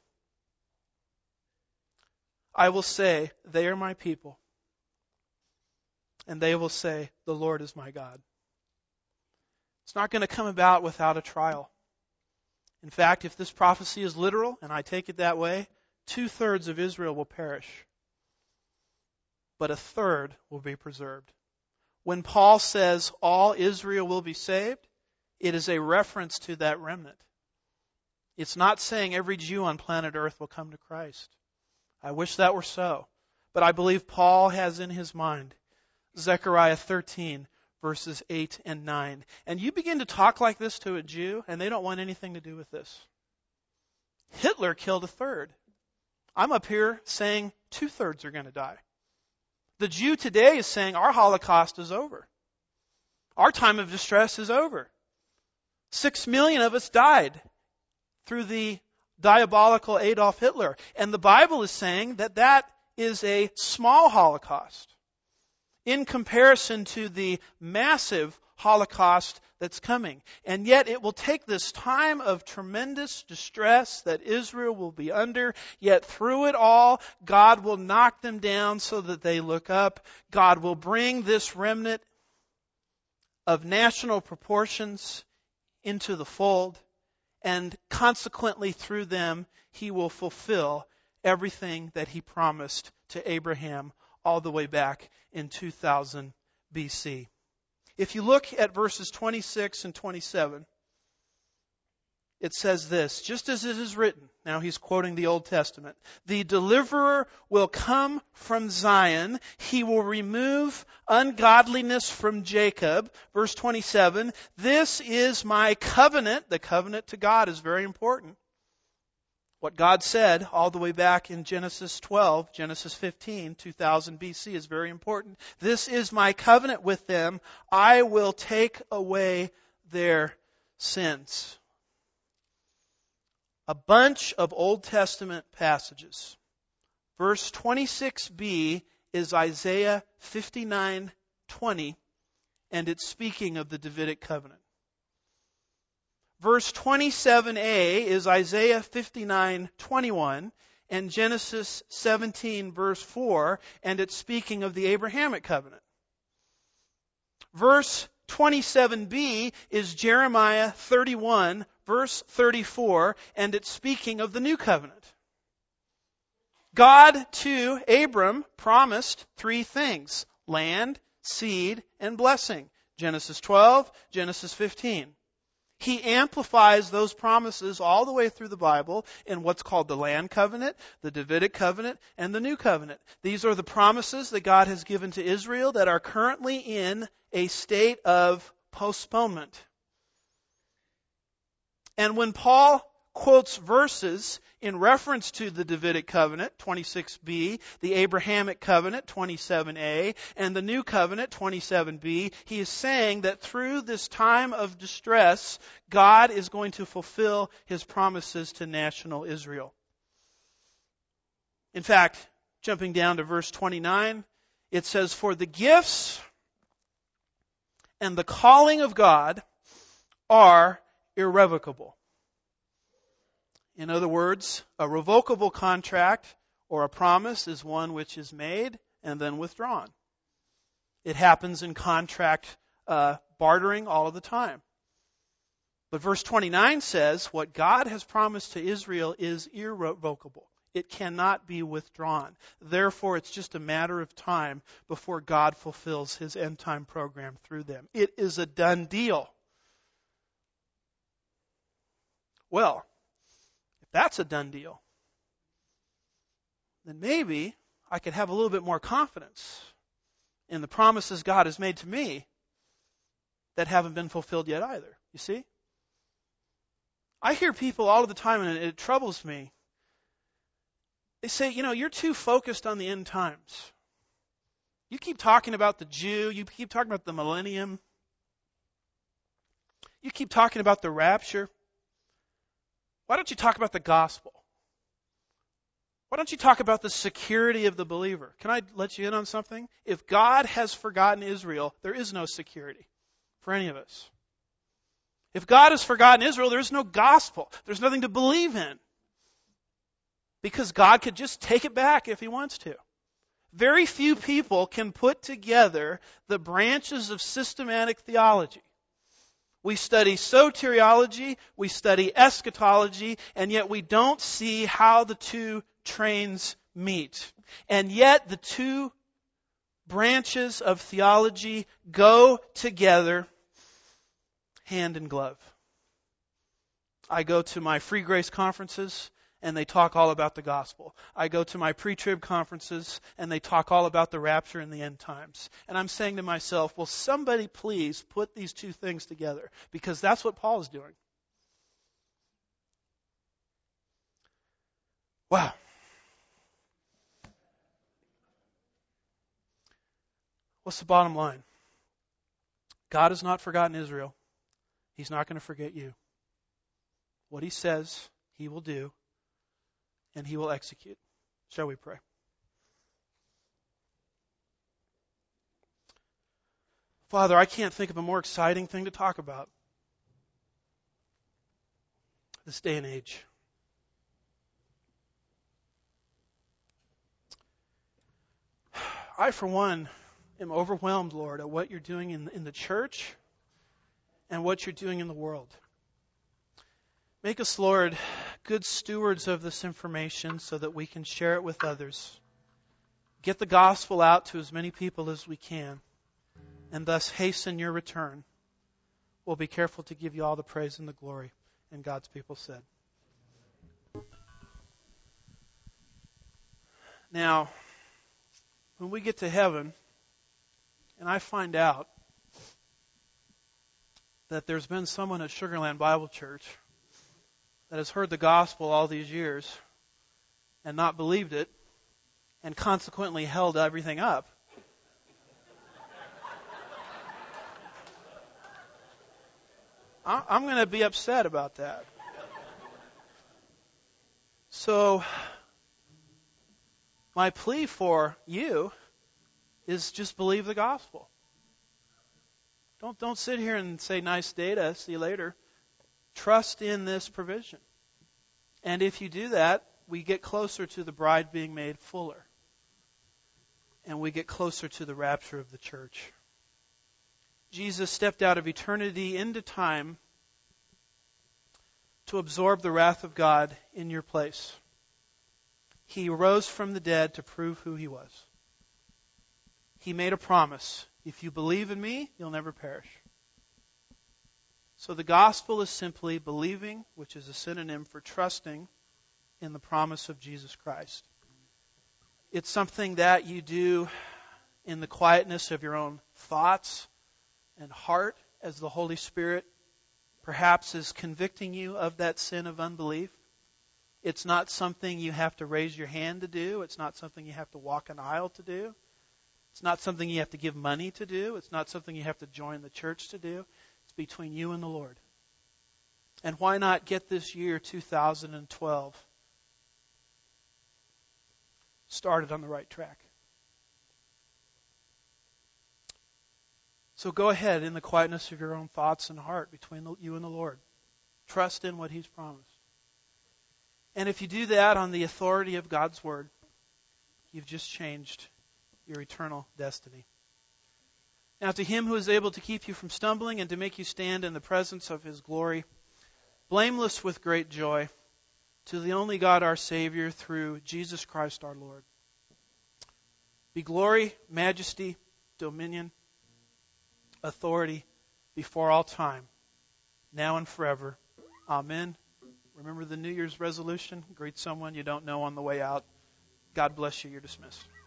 I will say, they are my people. And they will say, the Lord is my God. It's not going to come about without a trial. In fact, if this prophecy is literal, and I take it that way, two-thirds of Israel will perish. But a third will be preserved. When Paul says all Israel will be saved, it is a reference to that remnant. It's not saying every Jew on planet Earth will come to Christ. I wish that were so. But I believe Paul has in his mind Zechariah thirteen, verses eight and nine. And you begin to talk like this to a Jew, and they don't want anything to do with this. Hitler killed a third. I'm up here saying two-thirds are going to die. The Jew today is saying our Holocaust is over. Our time of distress is over. Six million of us died through the diabolical Adolf Hitler. And the Bible is saying that that is a small Holocaust in comparison to the massive Holocaust that's coming. And yet it will take this time of tremendous distress that Israel will be under, yet through it all, God will knock them down so that they look up. God will bring this remnant of national proportions into the fold, and consequently through them, He will fulfill everything that He promised to Abraham all the way back in two thousand B C. If you look at verses twenty-six and twenty-seven, it says this, just as it is written. Now he's quoting the Old Testament. The deliverer will come from Zion. He will remove ungodliness from Jacob. Verse twenty-seven, this is my covenant. The covenant to God is very important. What God said all the way back in Genesis twelve, Genesis fifteen, two thousand B C is very important. This is my covenant with them. I will take away their sins. A bunch of Old Testament passages. Verse twenty-six b is Isaiah fifty-nine twenty, and it's speaking of the Davidic covenant. Verse twenty-seven a is Isaiah fifty-nine twenty-one, and Genesis seventeen verse four, and it's speaking of the Abrahamic covenant. Verse twenty-seven b is Jeremiah thirty-one verse thirty-four, and it's speaking of the new covenant. God to Abram promised three things: land, seed, and blessing. Genesis twelve, Genesis fifteen. He amplifies those promises all the way through the Bible in what's called the land covenant, the Davidic covenant, and the new covenant. These are the promises that God has given to Israel that are currently in a state of postponement. And when Paul quotes verses in reference to the Davidic covenant, twenty-six b, the Abrahamic covenant, twenty-seven a, and the new covenant, twenty-seven b, he is saying that through this time of distress, God is going to fulfill His promises to national Israel. In fact, jumping down to verse twenty-nine, it says, "For the gifts and the calling of God are irrevocable." In other words, a revocable contract or a promise is one which is made and then withdrawn. It happens in contract uh, bartering all of the time. But verse twenty-nine says, what God has promised to Israel is irrevocable. It cannot be withdrawn. Therefore, it's just a matter of time before God fulfills His end-time program through them. It is a done deal. Well, if that's a done deal, then maybe I could have a little bit more confidence in the promises God has made to me that haven't been fulfilled yet either. You see? I hear people all of the time, and it troubles me. They say, you know, you're too focused on the end times. You keep talking about the Jew. You keep talking about the millennium. You keep talking about the rapture. Why don't you talk about the gospel? Why don't you talk about the security of the believer? Can I let you in on something? If God has forgotten Israel, there is no security for any of us. If God has forgotten Israel, there is no gospel. There's nothing to believe in. Because God could just take it back if He wants to. Very few people can put together the branches of systematic theology. We study soteriology, we study eschatology, and yet we don't see how the two trains meet. And yet the two branches of theology go together hand in glove. I go to my free grace conferences, and they talk all about the gospel. I go to my pre-trib conferences, and they talk all about the rapture and the end times. And I'm saying to myself, will somebody please put these two things together? Because that's what Paul is doing. Wow. What's the bottom line? God has not forgotten Israel. He's not going to forget you. What He says, He will do. And He will execute. Shall we pray? Father, I can't think of a more exciting thing to talk about this day and age. I, for one, am overwhelmed, Lord, at what you're doing in, in the church and what you're doing in the world. Make us, Lord, good stewards of this information so that we can share it with others. Get the gospel out to as many people as we can, and thus hasten your return. We'll be careful to give you all the praise and the glory. And God's people said. Now, when we get to heaven, and I find out that there's been someone at Sugarland Bible Church that has heard the gospel all these years and not believed it, and consequently held everything up, I'm going to be upset about that. So, my plea for you is just believe the gospel. Don't don't sit here and say nice data, see you later. Trust in this provision. And if you do that, we get closer to the bride being made fuller. And we get closer to the rapture of the church. Jesus stepped out of eternity into time to absorb the wrath of God in your place. He rose from the dead to prove who He was. He made a promise. If you believe in me, you'll never perish. So the gospel is simply believing, which is a synonym for trusting in the promise of Jesus Christ. It's something that you do in the quietness of your own thoughts and heart as the Holy Spirit perhaps is convicting you of that sin of unbelief. It's not something you have to raise your hand to do. It's not something you have to walk an aisle to do. It's not something you have to give money to do. It's not something you have to join the church to do. It's between you and the Lord. And why not get this year, two thousand twelve, started on the right track? So go ahead in the quietness of your own thoughts and heart between the, you and the Lord. Trust in what He's promised. And if you do that on the authority of God's Word, you've just changed your eternal destiny. Now to Him who is able to keep you from stumbling and to make you stand in the presence of His glory, blameless with great joy, to the only God our Savior through Jesus Christ our Lord, be glory, majesty, dominion, authority before all time, now and forever. Amen. Remember the New Year's resolution? Greet someone you don't know on the way out. God bless you. You're dismissed.